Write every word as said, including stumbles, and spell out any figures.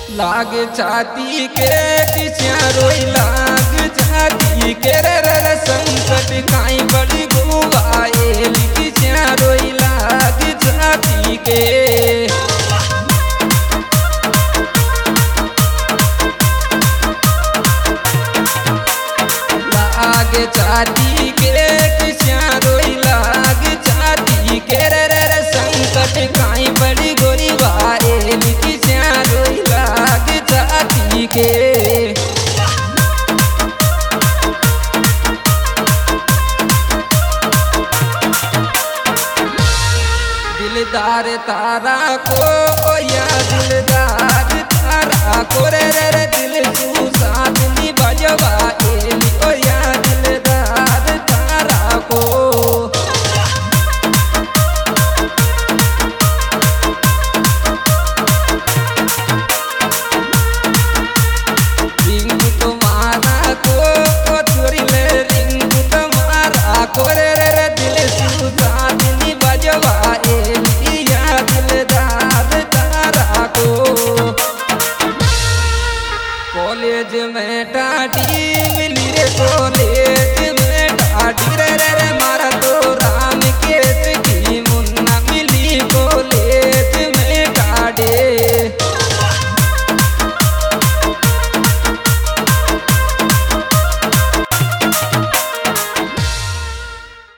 लाग छाती के किसिया रोई लाग छाती के रे रे संकट काई बड़ी गुवाए किसिया रोई लाग छाती के लाग छाती के किसिया रोई लाग छाती के रे रे संकट काई बड़ी गोरी वाए किसिया रोई लाग छाती के दिलदार तारा को या दिलदार तारा को रे रे दिल तू साथ नी बजवा एली ओ या दिलदार तारा को रिंग तुम्हारा को चोरी ले रिंग तुम्हारा को रे रे दिल तू साथ नी बजवा एली या दिलदार तारा को कॉलेज में टाटी मिली रे कॉलेज